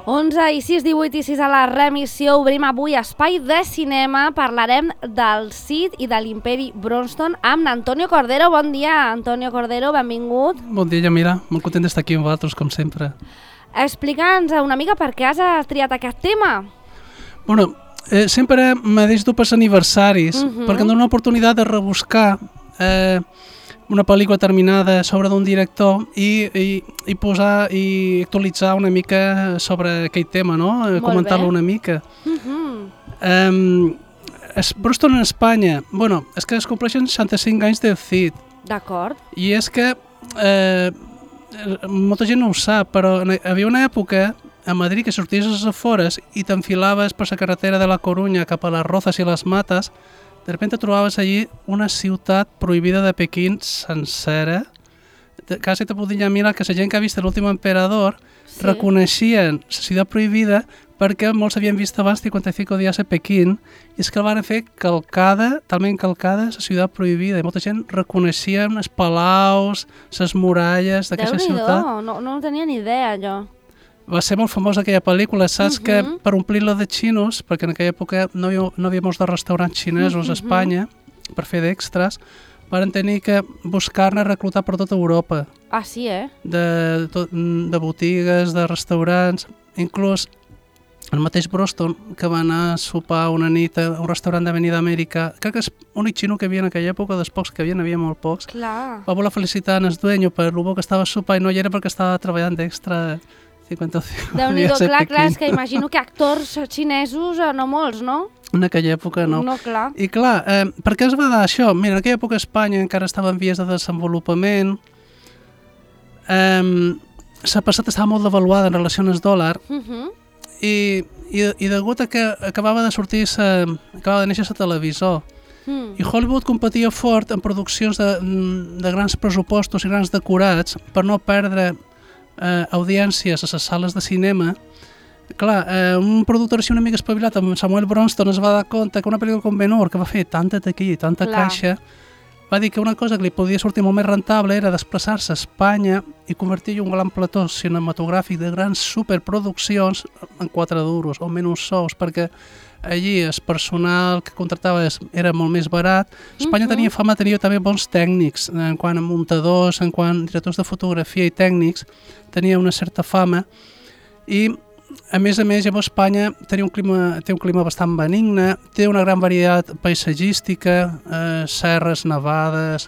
11 i 6, 18 i 6 a la remissió. Obrim avui Espai de Cinema. Parlarem del Cid i de l'Imperi Bronson amb Antonio Cordero. Bon dia, Antonio Cordero, benvingut. Bon dia, Yamira. Molt content d'estar aquí amb vosaltres, com sempre. Explica'ns una mica per què has triat aquest tema. Bueno, sempre me deixo pels aniversaris, perquè em dona l'oportunitat de rebuscar una pel·lícula terminada sobre d'un director i posar i actualitzar una mica sobre aquell tema, no? Comentar-lo una mica. Bronson en Espanya, bueno, és que es compleixen 65 anys del Cid. D'acord. I és que molta gent no ho sap, però havia una època a Madrid que sorties als afores i t'enfilaves per la carretera de la Corunya cap a les Rozas i les Mates. De repente trobaves allí una ciutat prohibida de Pequín sencera. Quasi te podia mirar que la gent que ha vist l'últim emperador reconeixien la ciutat prohibida perquè molts havien vist abans 55 dies a Pequín i és que el van fer calcada, talment calcada, la ciutat prohibida. I molta gent reconeixia els palaus, les muralles d'aquesta ciutat. Déu-n'hi-do, no tenia ni idea, jo. Va ser molt famosa aquella pel·lícula, saps que per omplir-la de xinos, perquè en aquella època no hi havia molts de restaurants xinesos a Espanya, per fer d'extras, van tenir que buscar-ne reclutar per tota Europa. Ah, sí, De botigues, de restaurants, inclús el mateix Bronson, que va anar a sopar una nit a un restaurant de venir d'Amèrica, crec que és l'únic xino que hi havia en aquella època, dels pocs que hi havia molt pocs. Clar. Va voler felicitar el dueño per el bo que estava a sopar i no hi era perquè estava treballant d'extra. Déu-n'hi-do, clar, és que imagino que actors xinesos no molts, no? En aquella època no. No, clar. I clar, per què es va dar això? Mira, en aquella època Espanya encara estava en vies de desenvolupament, la passat estava molt devaluada en relació al dòlar, i degut a que acabava de néixer la televisor, i Hollywood competia fort en produccions de grans pressupostos i grans decorats per no perdre audiències a les sales de cinema. Clar, un productor així una mica espavilat amb Samuel Bronson es va dar compte que una pel·lícula com Ben-Hur, que va fer tanta taquilla i tanta caixa, va dir que una cosa que li podia sortir molt més rentable era desplaçar-se a Espanya i convertir-hi un gran plató cinematogràfic de grans superproduccions en 4 duros o menys sous, perquè allí el personal que contractava era molt més barat. Espanya tenia fama, tenia també bons tècnics, en quant a muntadors, en quant a directors de fotografia i tècnics, tenia una certa fama. I, a més, llavors Espanya té un clima bastant benigne, té una gran varietat paisatgística, serres nevades,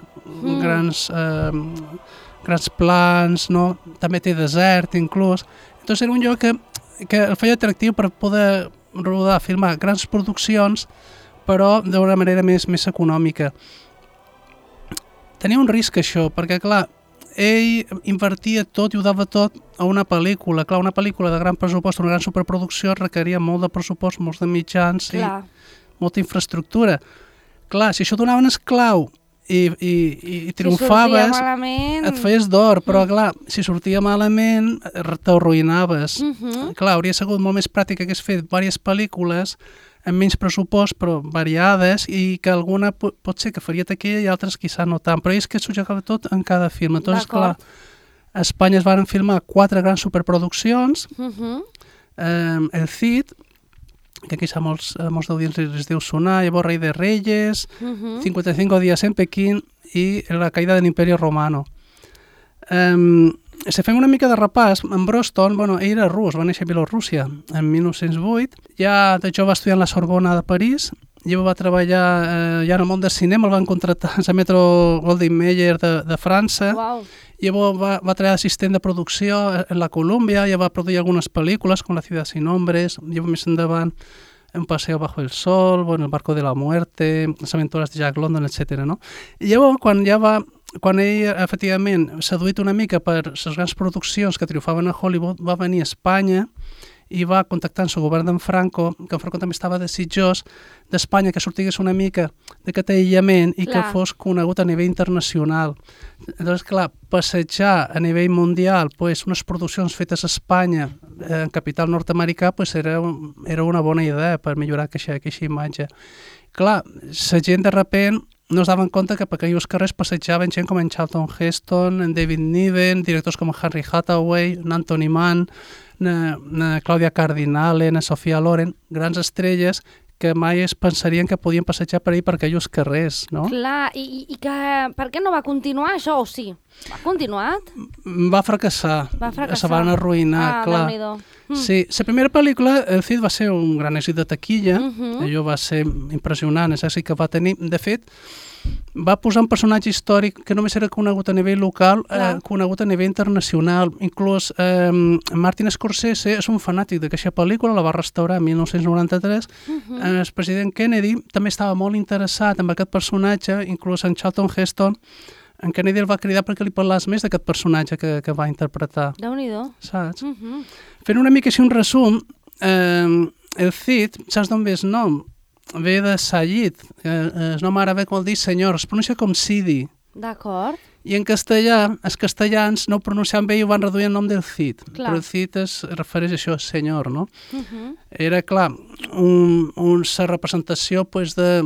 grans plans, no? També té desert inclús. Llavors era un lloc que el feia atractiu per poder rodar, filmar grans produccions, però d'una manera més econòmica. Tenia un risc això, perquè clar, ell invertia tot i ho dava tot a una pel·lícula. Clar, una pel·lícula de gran pressupost, una gran superproducció requeria molt de pressupost, molts de mitjans i molta infraestructura. Clar, si això donaven esclau i triomfaves, et feies d'or, però clar, si sortia malament t'arruïnaves. Clar, hauria sigut molt més pràctic que hagués fet diverses pel·lícules amb menys pressupost però variades i que alguna pot ser que faria taquilla i altres quizà no tant, però és que s'ho jugava tot en cada film. Entonces, clar, a Espanya es van filmar 4 grans superproduccions, El Cid, que quizá molts d'audients les deu sonar, llavors Rei de Reyes, 55 días en Pequín i La caïda de l'Imperi Romano. Si fem una mica de repàs, en Bronson, ell era rus, va néixer a Bielorússia en 1908, ja de jove va estudiar en la Sorbona de París, llavors va treballar ja en el món del cinema, el van contractar a Metro Goldwyn Mayer de França, llavors va treballar d'assistent de producció en la Colúmbia, ja va produir algunes pel·lícules com La ciudad sin nombres, llavors més endavant Un paseo bajo el sol, El barco de la muerte, Les aventures de Jack London, etc. No? I llavors, quan ell, efectivament, seduït una mica per les grans produccions que triomfaven a Hollywood, va venir a Espanya i va contactar amb el govern d'en Franco, que en Franco també estava desitjós d'Espanya que sortigués una mica d'aquest aïllament i que fos conegut a nivell internacional. Llavors, clar, passejar a nivell mundial unes produccions fetes a Espanya, en capital nord-americà, era una bona idea per millorar aquesta imatge. Clar, la gent de repent no es daven compte que per aquells carrers passejaven gent com en Charlton Heston, en David Niven, directors com Henry Hathaway, en Anthony Mann, na Claudia Cardinale, na Sofia Loren, grans estrelles que mai es pensarien que podien passejar per ahir per aquells carrers, no? Clar, i que per què no va continuar això, o sí? Va continuat? Va fracassar. Se van arruïnar, clar. Déu-n'hi-do. Sí, la primera pel·lícula, El Cid, va ser un gran èxit de taquilla, allò va ser impressionant, és èxit que va tenir. De fet, va posar un personatge històric que només era conegut a nivell local, conegut a nivell internacional. Inclús Martin Scorsese és un fanàtic d'aquesta pel·lícula, la va restaurar en 1993. El president Kennedy també estava molt interessat en aquest personatge, inclús en Charlton Heston. En Kennedy el va cridar perquè li parlàs més d'aquest personatge que va interpretar. Déu-n'hi-do. Saps? Fent una mica així un resum, el Cid, saps d'on ve el nom? Ve de Sayid, el nom àrab vol dir senyor, es pronuncia com Sidi. D'acord. I en castellà, els castellans no ho pronunciaven bé i ho van reduir el nom del Cid. Clar. Però el Cid es refereix a això, senyor, no? Era, clar, una representació pues, de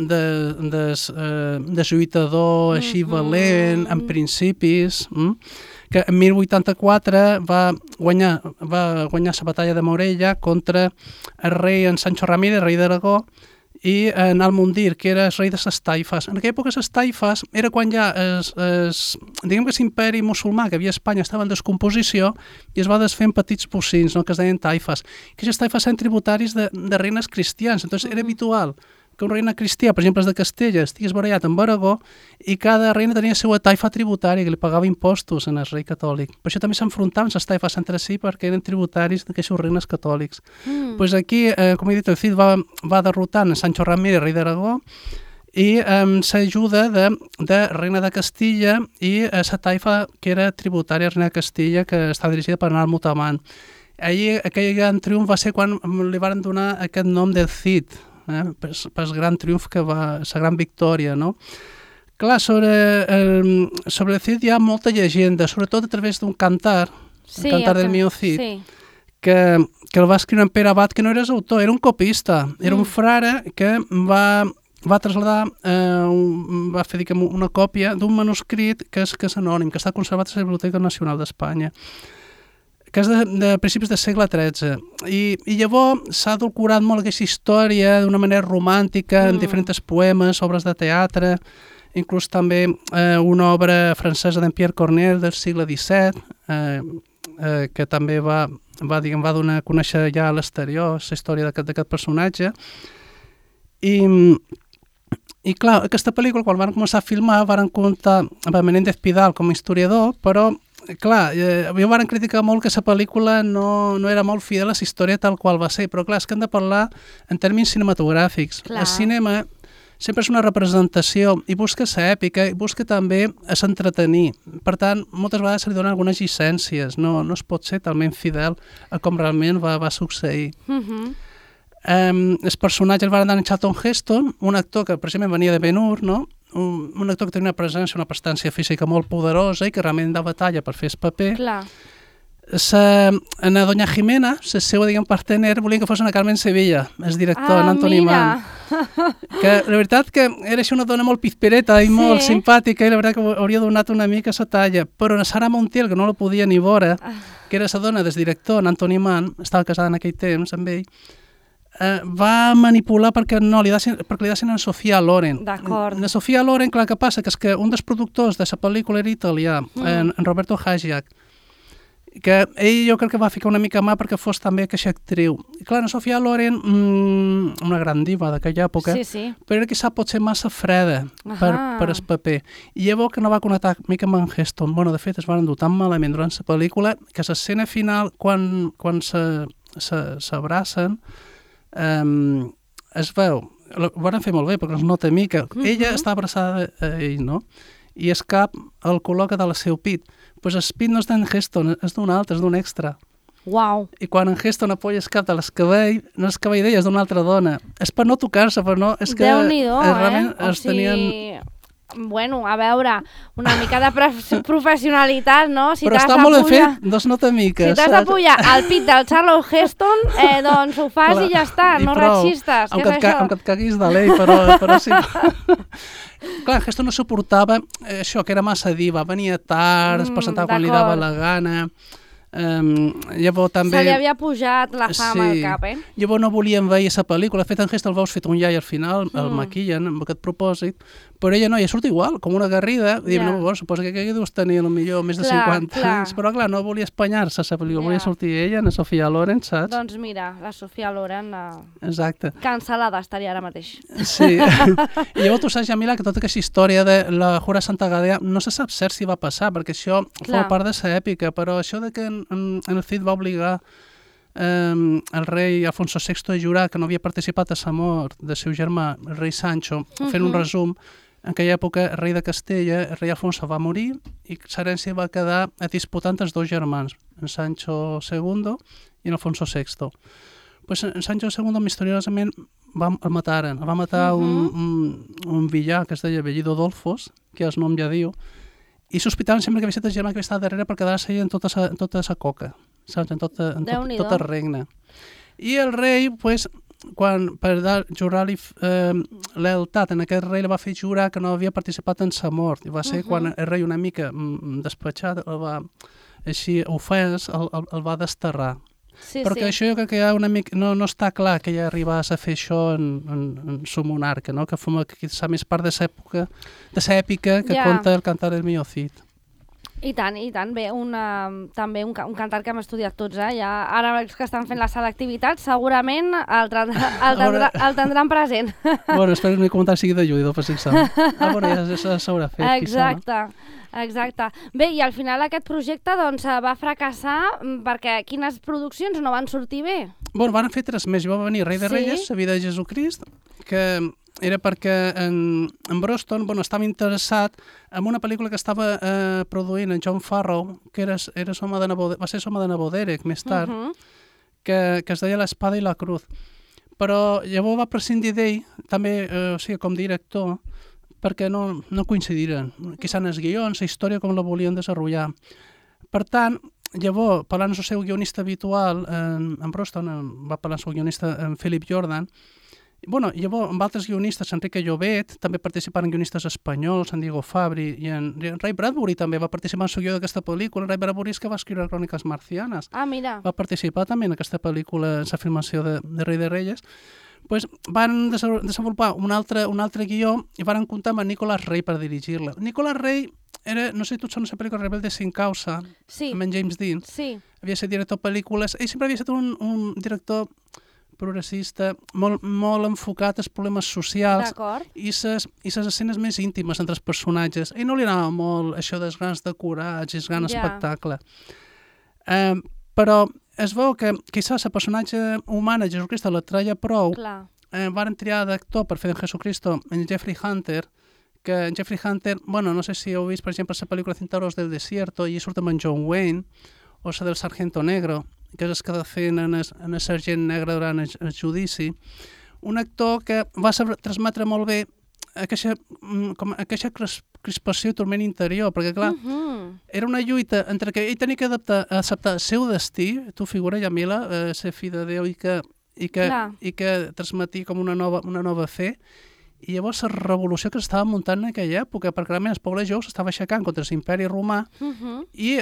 lluitador així valent, en principis, que en 1084 va guanyar la batalla de Morella contra el rei en Sancho Ramírez, rei d'Aragó, i en Almundir, que era el rei de les taifes. En aquella època les taifes era quan ja diguem que l'imperi musulmà que havia a Espanya estava en descomposició i es va desfer en petits bocins, no?, que es deien taifes. Que aquestes taifes eren tributaris de reines cristians, entonces era habitual que un reina cristià, per exemple, de Castella, estigués barallat amb Aragó i cada reina tenia la seva taifa tributària que li pagava impostos en el rei catòlic. Per això també s'enfrontaven les taifes entre si perquè eren tributaris d'aquests reines catòlics. Pues aquí, com he dit, el Cid va derrotant a Sancho Ramírez, rei d'Aragó, i amb l'ajuda de reina de Castilla i la taifa que era tributària reina de Castilla, que estava dirigida per Anar Mutamant. Allí aquell gran triomf va ser quan li van donar aquest nom del Cid, pel gran triomf que va, la gran victòria, no? Clar, sobre el Cid hi ha molta llegenda, sobretot a través d'un cantar, el cantar del Mio Cid, que el va escriure en Pere Abad, que no era autor, era un copista, era un frare que va traslladar, va fer una còpia d'un manuscrit que és anònim, que està conservat a la Biblioteca Nacional d'Espanya, que és de principis del segle XIII. I llavors s'ha adulcorat molt aquesta història d'una manera romàntica, en diferents poemes, obres de teatre, inclús també una obra francesa d'en Pierre Corneille del segle XVII, que també va donar a conèixer ja a l'exterior la història d'aquest personatge. I clar, aquesta pel·lícula, quan van començar a filmar, van comptar amb Menéndez Pidal com a historiador, però clar, jo van criticar molt que la pel·lícula no era molt fidel a la història tal qual va ser, però clar, és que hem de parlar en termes cinematogràfics. Clar. El cinema sempre és una representació i busca l'èpica i busca també s'entretenir. Per tant, moltes vegades se li donen algunes llicències, no es pot ser talment fidel a com realment va succeir. El personatge el van anar en Charlton Heston, un actor que precisament venia de Ben-Hur, no? Un actor que tenia una presència, una prestància física molt poderosa i que realment de batalla per fer el paper. Clar. Na Doña Jimena, la seva, partener, volien que fos una Carmen Sevilla, el director, en Anthony Mann. Que la veritat que era una dona molt pizpereta i molt simpàtica i la veritat que hauria donat una mica la talla, però na Sara Montiel, que no la podia ni veure, que era la dona del director, en Anthony Mann, estava casada en aquell temps amb ell, va manipular perquè li dessin a Sofia Loren. D'acord. La Sofia Loren, clar, que passa? Que és que un dels productors de la pel·lícula era italià, en Roberto Hagiac, que ell jo crec que va ficar una mica mà perquè fos també aquesta actriu. I clar, la Sofia Loren, una gran diva d'aquella època, però era quizà potser massa freda per el paper. I llavors que no va connectar mica amb en Heston. Bueno, de fet, es van endur tan malament durant la pel·lícula que l'escena final, quan s'abracen, es veu, ho van fer molt bé perquè es nota mica, ella està abraçada a ell, no? I el cap el col·loca del seu pit. Doncs el pit no és d'en Heston, és d'un altre, és d'un extra. Uau! I quan en Heston apoya el cap de l'escabell, no és cabell d'ella, és d'una altra dona. És per no tocar-se, però no... És que Déu-n'hi-do, realment es tenien... Bueno, a veure, una mica de professionalitat, no? Però està molt ben fet, no es nota mica. Si t'has de pujar al pit del Charlton Heston, doncs ho fas i ja està, no rechistes. Què és això? Aunque et caguis de l'ell, però sí. Clar, Heston no suportava això, que era massa diva, venia tard, es presentava quan li dava la gana. Llavors també... Se li havia pujat la fama al cap, Llavors no volien veure aquesta pel·lícula. De fet, en Heston el veus fet un iai al final, el maquillen amb aquest propòsit, però ella no, ella surt igual, com una garrida. Diem, no, bueno, suposa que deus tenir potser més de 50 anys, però clar, no volia espanyar-se a la pel·lícula, volia sortir ella, la Sofia Loren, saps? Doncs mira, la Sofia Loren... Exacte. Cancel·lada estaria ara mateix. Sí. I llavors tu saps, Jamila, que tota aquesta història de la Jura Santa Gadea no se sap cert si va passar, perquè això forma part de l'èpica, però això de que en el Cid va obligar el rei Alfonso VI a jurar que no havia participat a la mort del seu germà, el rei Sancho, fent un resum. En aquella època, el rei de Castella, el rei Alfonso, va morir i l'herència va quedar disputant els dos germans, en Sancho II i en Alfonso VI. Pues en Sancho II, misteriosament, el mataren. El va matar un villà que es deia Bellido Dolfos, que el nom ja diu, i sospitaven sempre que havia estat el germà que havia estat darrere per quedar-se en tota la coca, saps? En tot el regne. I el rei, pues, per jurar-li lealtat en aquest rei, li va fer jurar que no havia participat en sa mort. I va ser quan el rei, una mica despatxat, així ofès, el va desterrar. Perquè això jo crec que una mica, no està clar que ella arribés a fer això en su monarca, no? Que forma quizá més part de l'èpica que conta el Cantar del Mío Cid. I tant. Bé, també un cantar que hem estudiat tots, ja ara que estan fent la selectivitat, segurament el tindran present. Bueno, espero que el meu comentari sigui d'ajudador per l'examen. Bueno, ja s'haurà fet, Exacte. Bé, i al final aquest projecte va fracassar perquè quines produccions no van sortir bé? Bueno, van fer 3 més. Va venir Rei de Reyes, la vida de Jesucrist, que era perquè en Broston estava interessat en una pel·lícula que estava produint en John Farrow, que va ser l'home de Nabodere més tard, que es deia L'Espada i la Cruz. Però llavors va prescindir d'ell, també com director, perquè no coincidiren. Quizá en els guions, la història com la volien desenvolupar. Per tant, llavors, parlant del seu guionista habitual, en Broston, va parlar del seu guionista, en Philip Jordan, llavors amb altres guionistes, Enrique Llobet, també participaren guionistes espanyols, en Diego Fabri, i en Ray Bradbury també va participar en el guió d'aquesta pel·lícula. Ray Bradbury és que va escriure Cròniques Marcianes. Ah, mira. Va participar també en aquesta pel·lícula, en la filmació de Rei de Reyes. Pues van desenvolupar un altre guió i van comptar amb Nicolas Rey per dirigir-la. Nicolas Rey era, no sé si tu ets la pel·lícula Rebelde sin causa, amb en James Dean. Sí. Havia estat director de pel·lícules. Ell sempre havia estat un director progressista, molt enfocat als problemes socials i les escenes més íntimes entre els personatges. A ell no li anava molt això dels grans decorats i el gran espectacle. Però es veu que quizás el personatge humana de Jesucristo la treia prou. Van triar d'actor per fer de Jesucristo en Jeffrey Hunter, que en Jeffrey Hunter, no sé si heu vist, per exemple, la pel·lícula Centauros del Desierto, i surt amb en John Wayne, o la del Sargento Negro, que és el que ha de fer en el sergent negre durant el judici. Un actor que va saber transmetre molt bé aquesta crispació i turment interior, perquè, clar, era una lluita entre que ell tenia que acceptar el seu destí, tu figura, Yamila, ser fill de Déu i que transmetia com una nova fe, i llavors la revolució que s'estava muntant en aquella època, perquè realment el poble jou s'estava aixecant contra l'imperi romà, i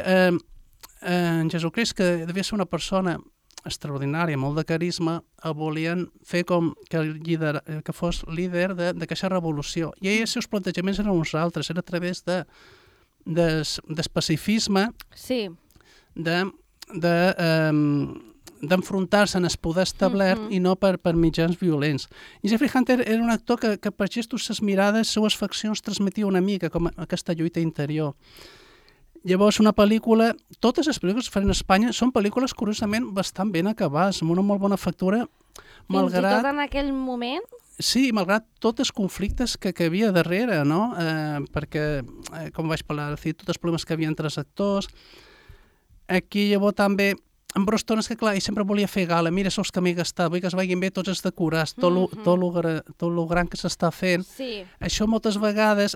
en Jesucrist, que devia ser una persona extraordinària, molt de carisma, el volien fer com que fos líder d'aquesta revolució. I els seus plantejaments eren uns altres, era a través del pacifisme, d'enfrontar-se en el poder establert i no per mitjans violents. I Jeffrey Hunter era un actor que per gestos, les mirades, les seues faccions transmetia una mica com aquesta lluita interior. Llavors, una pel·lícula, totes les pel·lícules que fan a Espanya són pel·lícules, curiosament, bastant ben acabades, amb una molt bona factura, malgrat... Fins i tot en aquell moment? Sí, malgrat tots els conflictes que hi havia darrere, no? Perquè, com vaig parlar, tots els problemes que hi havia entre els actors. Aquí, llavors, també en Broston és que, clar, ell sempre volia fer gala. Mira, saps que m'he gastat, vull que es vegin bé tots els decorats, tot lo gran que s'està fent. Sí. Això moltes vegades,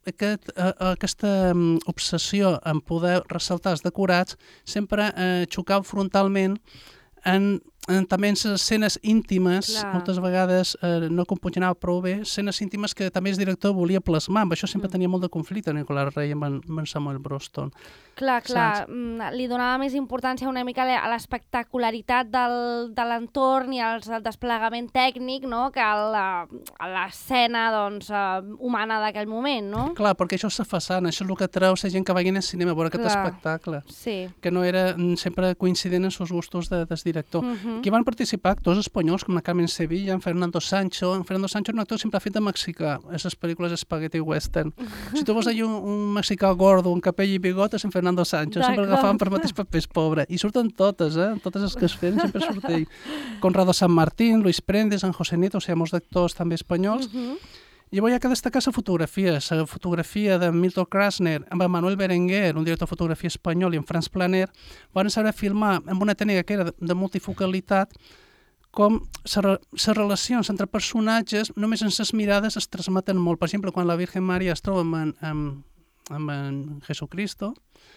aquesta obsessió en poder ressaltar els decorats, sempre xocava frontalment també en les escenes íntimes, moltes vegades no compaginava prou bé, escenes íntimes que també el director volia plasmar. Amb això sempre tenia molt de conflicte Nicolas Rey amb en Samuel Broston. Clar, li donava més importància una mica a l'espectacularitat de l'entorn i al desplegament tècnic, no?, que a l'escena humana d'aquell moment, no? Clar, perquè això és la façana, això és el que treu la gent que vagi al cinema a veure aquest espectacle, que no era sempre coincident en els gustos del director. Aquí van participar actors espanyols com la Carmen Sevilla, en Fernando Sancho. En Fernando Sancho és un actor sempre ha fet de mexicà, a les pel·lícules spaghetti western. Si tu vols allà un mexicà gordo, un capell i bigotes, en Fernando Sancho, sempre agafaven per mateix papers, pobre. I surten totes, totes les que es feien sempre surt ell. Conrado San Martín, Luis Prendes, en José Nieto, o sigui, molts actors també espanyols. I llavors hi ha que destacar la fotografia de Milton Krasner amb Manuel Berenguer, un director de fotografia espanyol, i en Franz Planer, van saber filmar amb una tècnica que era de multifocalitat com les relacions entre personatges només en les mirades es transmeten molt. Per exemple, quan la Virgen Maria es troba amb en Jesucristo,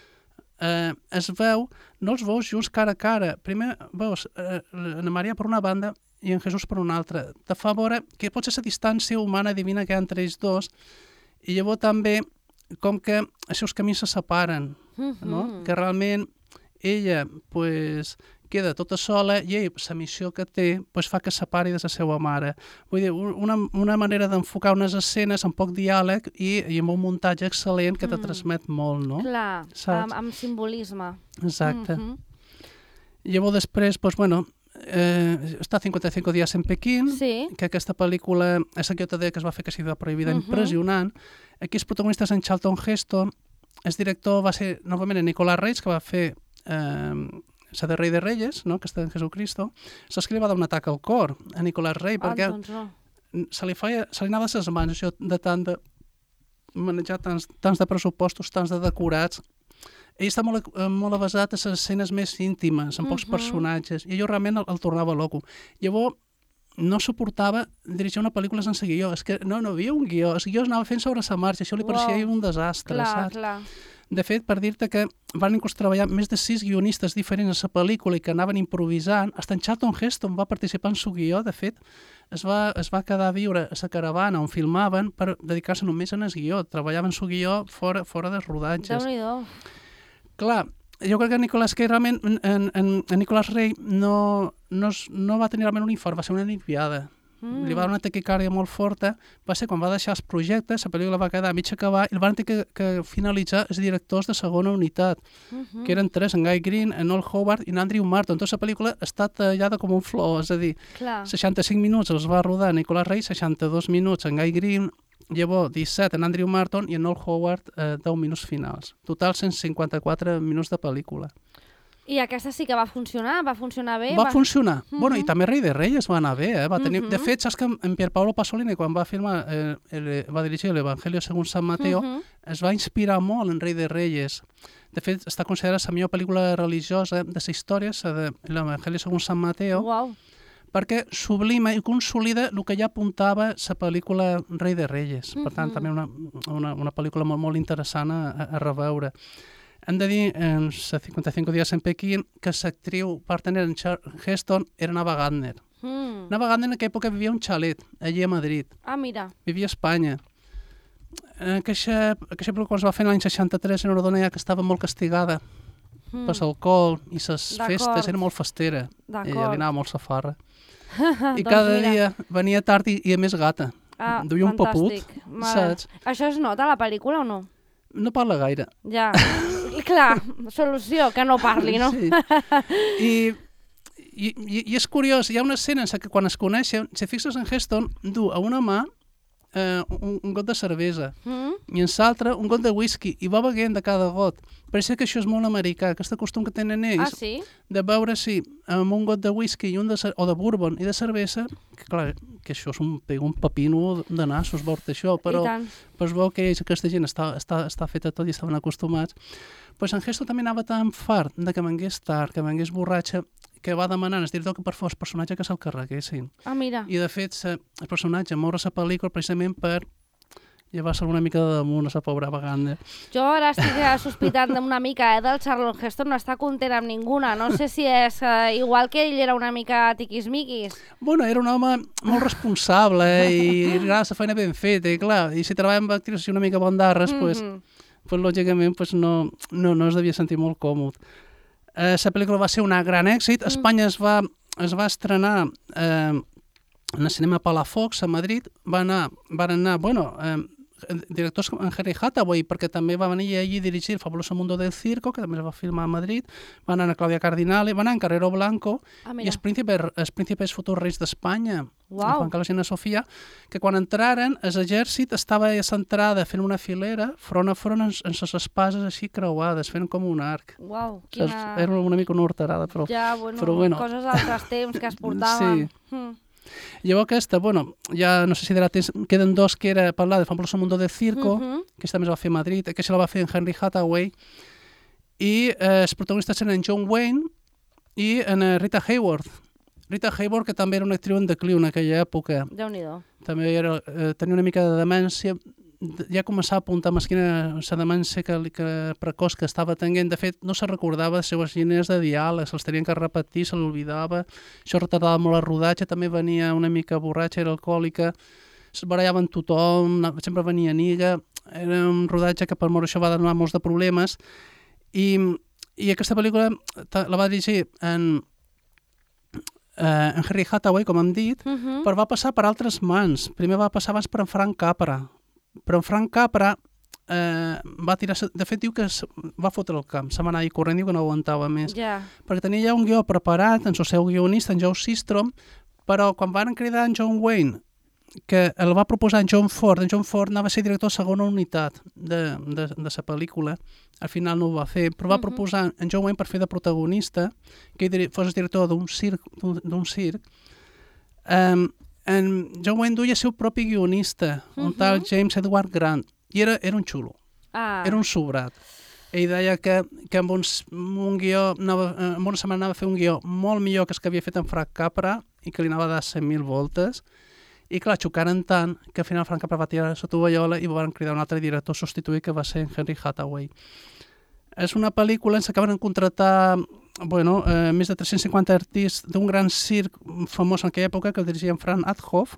es veu, no els veus junts cara a cara. Primer veus la Maria per una banda i en Jesús per una altra. Te fa veure que pot ser la distància humana divina que hi ha entre ells dos, i llavors també com que els seus camins se separen, no? Que realment ella queda tota sola i ell, la missió que té, fa que es separi de la seva mare. Vull dir, una manera d'enfocar unes escenes amb poc diàleg i amb un muntatge excel·lent que te transmet molt, no? Clar, amb simbolisme. Exacte. Llavors després, està 55 dies en Pequín, que aquesta pel·lícula és aquella que es va fer que s'hi va prohibida, impressionant. Aquí els protagonistes en Charlton Heston, el director va ser novament Nicolas Rey, que va fer la de Rei de Reyes, no?, que està en Jesucristo. Saps que li va dar un atac al cor a Nicolas Rey, perquè se li anava a les mans de tant de manejar tants de pressupostos, tants de decorats. Ell està molt avasat a les escenes més íntimes, amb pocs personatges, i allò realment el tornava loco. Llavors, no suportava dirigir una pel·lícula sense guió. És que no hi havia un guió, el guió es anava fent sobre la marxa, això li pareixia un desastre, saps? Clar. De fet, per dir-te que van inclús treballar més de 6 guionistes diferents a la pel·lícula i que anaven improvisant, fins en Charlton Heston va participar en su guió. De fet, es va quedar a viure a la caravana on filmaven per dedicar-se només en el guió. Treballaven su guió fora dels rodatges. Déu-n'hi-do. Clar, jo crec que Nicolas Cage realment, en Nicolas Rey no va tenir realment un infart, va ser una nitviada. Li va dar una taquicàrdia molt forta, va ser quan va deixar els projectes, la pel·lícula va quedar a mig acabar i el van tenir que finalitzar els directors de segona unitat, que eren 3, en Guy Green, en Noel Howard i en Andrew Marton. Tota la pel·lícula està tallada com un flor, és a dir, 65 minuts els va rodar Nicolas Rey, 62 minuts en Guy Green, llavors 17 en Andrew Marton i en Noel Howard 10 minuts finals. Total 154 minuts de pel·lícula. I aquesta sí que va funcionar bé? Va funcionar. Bueno, i també Rei de Reyes va anar bé. Va tenir... De fet, saps que en Pierpaolo Pasolini, quan va filmar, va dirigir l'Evangelio segons Sant Mateo, es va inspirar molt en Rei de Reyes. De fet, està considerada la millor pel·lícula religiosa de la història, l'Evangelio segons Sant Mateo, perquè sublima i consolida el que ja apuntava la pel·lícula Rei de Reyes. Per tant, també una pel·lícula molt interessant a reveure. Hem de dir, en 55 dies en Pequín, que l'actriu partener en Charlton Heston era Nava Gardner. Nava Gardner en aquella època vivia un xalet, allí a Madrid. Ah, mira. Vivia a Espanya. Aquesta pel·lícula quan es va fer l'any 63 era una dona ja que estava molt castigada per l'alcohol i les festes, era molt festera. Ella li anava molt la farra. I cada dia venia tard i a més gata. Duia un paput, saps? Això es nota a la pel·lícula o no? No parla gaire. Ja. Clar, solució, que no parli, no? Sí. I és curiós, hi ha una escena en què quan es coneixen, si fixes en Heston, du a una mà un got de cervesa i en l'altre un got de whisky, i va beguent de cada got. Pareix que això és molt americà, aquest costum que tenen ells, de beure, sí, amb un got de whisky o de bourbon i de cervesa, que clar, que això és un pepino de nassos, veure això, però es veu que ells, aquesta gent està feta tot i estaven acostumats. Pues en Heston també anava tan fart de que vengués tard, que vengués borratxa, que va demanar al director que per favor el personatge que se'l carreguessin. Ah, mira. I de fet, el personatge mor a la pel·lícula precisament per llevar-se una mica de damunt a la pobra veganda. Jo ara estic sospitant una mica del Charlton Heston, no està content amb ninguna. No sé si és igual que ell era una mica tiquismiquis. Bueno, era un home molt responsable i la feina ben feta, i clar, i si treballa amb actrius una mica bondarres, pues lògicament no es devia sentir molt còmode. La pel·lícula va ser un gran èxit. A Espanya es va estrenar en el cinema Palafox a Madrid. Van anar, directors en Henry Hathaway, perquè també va venir allí a dirigir El fabuloso mundo del circo, que també es va filmar a Madrid. Van anar a Claudia Cardinale, van anar en Carrero Blanco i els príncipes futurs reis d'Espanya, Juan Carlos i Ana Sofia, que quan entraren, l'exèrcit estava centrada fent una filera, front a front, en les espases així creuades, fent com un arc. Uau, era una mica una horterada, però... Ja, bueno, coses d'altres temps que es portaven. Sí. Llavors aquesta, ja no sé si darà temps, queden dos que era parlar del famoso mundo del circo, que també es va fer a Madrid, que se la va fer en Henry Hathaway, i els protagonistes eren en John Wayne i en Rita Hayworth. Rita Hayworth, que també era una actriu en decliu en aquella època. Déu-n'hi-do. També tenia una mica de demència, ja començava a apuntar més quina la demència precoç que estava tenint. De fet, no se recordava les seves línies de diàleg, se'ls tenien que repetir, se l'oblidava. Això retardava molt el rodatge, també venia una mica borratxa, era alcohòlica, es barallava amb tothom, sempre venia niga. Era un rodatge que per mort això va donar molts de problemes. I aquesta pel·lícula la va dirigir en Henry Hathaway, com hem dit, però va passar per altres mans. Primer va passar abans per en Frank Capra. Però en Frank Capra va tirar... De fet, diu que va fotre el camp, se va anar corrent, diu que no aguantava més. Perquè tenia ja un guió preparat, en el seu guionista, en Joe Sistrom, però quan van cridar en John Wayne, que el va proposar en John Ford anava a ser director de segona unitat de la pel·lícula, al final no ho va fer, però va proposar en John Wayne per fer de protagonista, que fos director d'un circ. En John Wayne duia el seu propi guionista, un tal James Edward Grant, i era un xulo, era un sobrat. Ell deia que amb un guió, en una setmana anava a fer un guió molt millor que el que havia fet en Frank Capra i que li anava a dar 100.000 voltes, i clar, xocaren tant que al final Frank Capra va tirar la tovallola i van cridar un altre director substituït que va ser Henry Hathaway. És una pel·lícula en què van contratar més de 350 artistes d'un gran circ famós en aquella època que el dirigia en Frank Adhoff.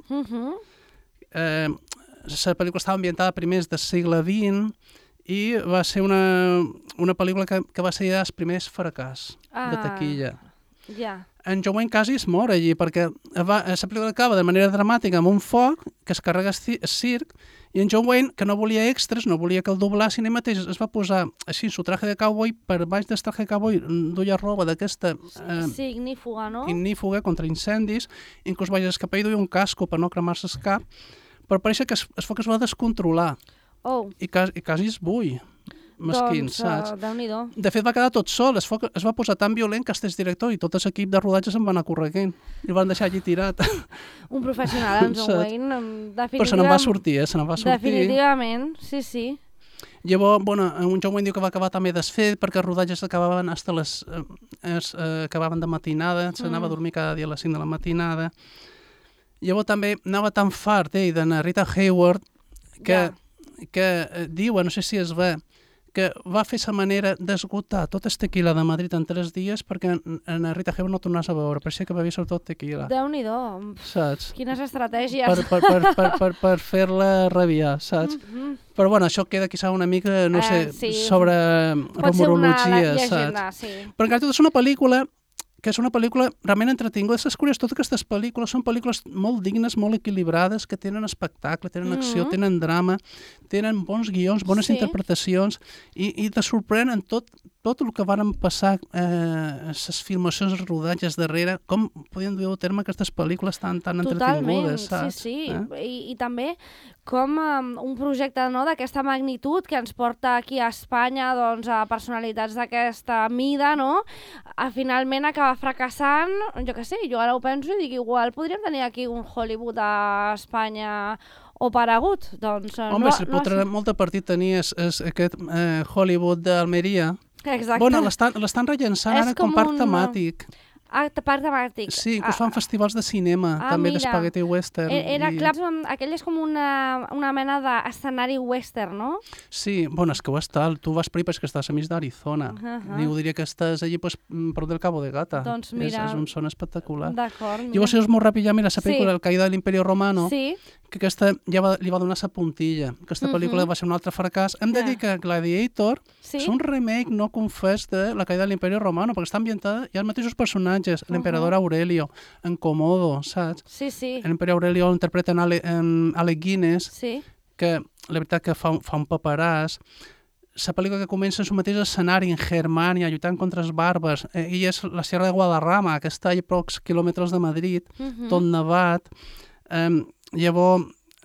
La pel·lícula estava ambientada a primers del segle XX i va ser una pel·lícula que va ser ja el primer fracàs de taquilla. En John Wayne quasi es mor allí perquè la pel·lícula acaba de manera dramàtica amb un foc que es carrega el circ i en John Wayne, que no volia extras, no volia que el doblassin, ell mateix es va posar així en su traje de cowboy, per baix del traje de cowboy duia roba d'aquesta ignífuga, no? Ignífuga contra incendis, inclús vaig escapar i duia un casco per no cremar-se el cap, però pareix que el foc es va descontrolar i quasi es bull. Mesquins, saps? Déu-n'hi-do. De fet, va quedar tot sol. El foc es va posar tan violent que el director i tot l'equip de rodatge se'n va anar correguent i el van deixar allí tirat. Un professional, en John Wayne, definitivament. Però se n'en va sortir, se n'en va sortir. Definitivament, sí. Llavors, un John Wayne diu que va acabar també desfet perquè els rodatges acabaven acabaven de matinada, s'anava a dormir cada dia a les 5 de la matinada. Llavors també anava tan fart d'en Rita Hayworth que diuen, no sé si es ve, que va fer la manera d'esgotar tot el tequila de Madrid en 3 dies perquè en Rita Hayworth no tornés a veure, pareixia que bevia sobretot tequila. Déu-n'hi-do. Saps? Quines estratègies. Per fer-la rabiar, saps? Però això queda quizà una mica, no sé, sobre rumorologia, saps? Sí. Però encara tot és una pel·lícula que és una pel·lícula realment entretinguda. És curiós, totes aquestes pel·lícules són pel·lícules molt dignes, molt equilibrades, que tenen espectacle, tenen acció, tenen drama, tenen bons guions, bones interpretacions, i te sorprèn en tot tot el que van passar, les filmacions, els rodatges darrere, com podien dur a terme aquestes pel·lícules tan entretingudes, saps? Sí. I també com un projecte d'aquesta magnitud que ens porta aquí a Espanya doncs, a personalitats d'aquesta mida, no? Finalment acaba fracassant, jo què sé, jo ara ho penso i dic, igual podríem tenir aquí un Hollywood a Espanya o paregut. Doncs, home, si podrà molt de partit tenir aquest Hollywood d'Almeria. Exacte. Bueno, l'estan rellençant ara com parc temàtic. Parc temàtic. Sí, que es fan festivals de cinema, també d'espagueti western. Clar, aquell és com una mena d'escenari western, no? Sí, bueno, és que ho està, tu vas per allà perquè estàs a mig d'Arizona. Jo diria que estàs allí prop del Cabo de Gata. Doncs mira... És un son espectacular. D'acord. Jo vols dir molt ràpid ja, mira, la pel·lícula El caïda de l'Imperi Romano, que aquesta ja li va donar la puntilla. Aquesta pel·lícula va ser un altre fracàs. Hem de dir que Gladiator és un remake no confés de La caïda de l'Imperi Romano, perquè està ambientada ja els mateixos personatges, l'emperador Aurelio, en Comodo, saps? Sí. L'emperador Aurelio l'interpreta en Alec Guinness, que la veritat que fa un paperàs. La pel·lícula que comença en el mateix escenari, en Germània, lluitant contra els bàrbars. I és la Sierra de Guadarrama, que està a pocs quilòmetres de Madrid, tot nevat. Llavors,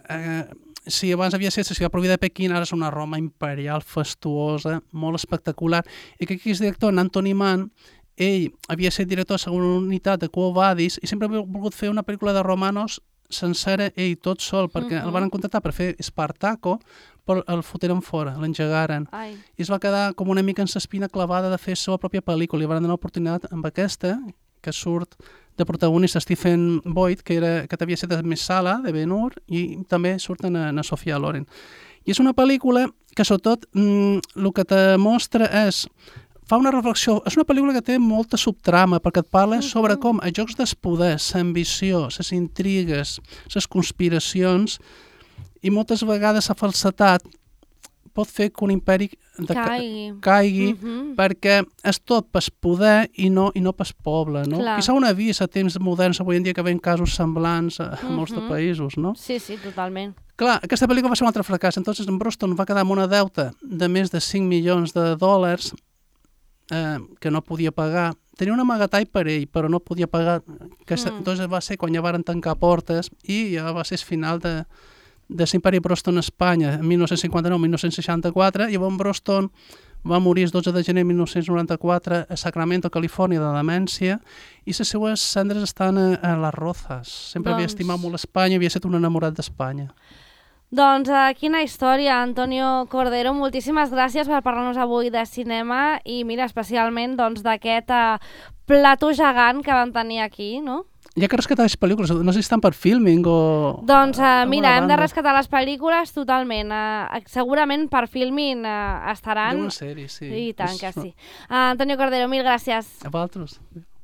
si abans havia estat la ciutat prohibida de Pequín, ara és una Roma imperial, fastuosa, molt espectacular. I que aquí és director, en Anthony Mann, ell havia estat director de la segona unitat de Quo Vadis i sempre havia volgut fer una pel·lícula de romanos sencera ell tot sol, perquè el van contractar per fer Espartaco, però el foteren fora, l'engegaren. I es va quedar com una mica en l'espina clavada de fer la seva pròpia pel·lícula. I van donar l'oportunitat amb aquesta, que surt de protagonista Stephen Boyd, que havia estat de Messala, de Ben-Hur, i també surten a Sofia Loren. I és una pel·lícula que, sobretot, el que te mostra és... Fa una reflexió, és una pel·lícula que té molta subtrama, perquè et parla sobre com els jocs del poder, l'ambició, les intrigues, les conspiracions, i moltes vegades la falsedat pot fer que un imperi caigui perquè és tot pel poder i no pel poble, no? Quizà un avís a temps moderns avui en dia que ven casos semblants a molts de països, no? Sí, totalment. Clar, aquesta pel·lícula va ser un altre fracàs, entonces en Broston va quedar amb una deuta de més de $5 milions que no podia pagar. Tenia un amagatall per ell, però no podia pagar. Entonces va ser quan ja varen tancar portes i ja va ser el final de l'Imperi Broston a Espanya, en 1959-1964, i llavors Broston va morir el 12 de gener de 1994 a Sacramento, Califòrnia, de demència, i les seues cendres estan a Las Rozas. Sempre havia estimat molt Espanya, havia estat un enamorat d'Espanya. Doncs quina història, Antonio Cordero. Moltíssimes gràcies per parlar-nos avui de cinema i mira, especialment d'aquest plató gegant que vam tenir aquí, no? Hi ha que rescatar les pel·lícules, no sé si estan per Filming o... Doncs mira, hem de rescatar les pel·lícules totalment. Segurament per Filming estaran. Hi ha una sèrie, sí. I tant que sí. Antonio Cordero, mil gràcies. A vosaltres.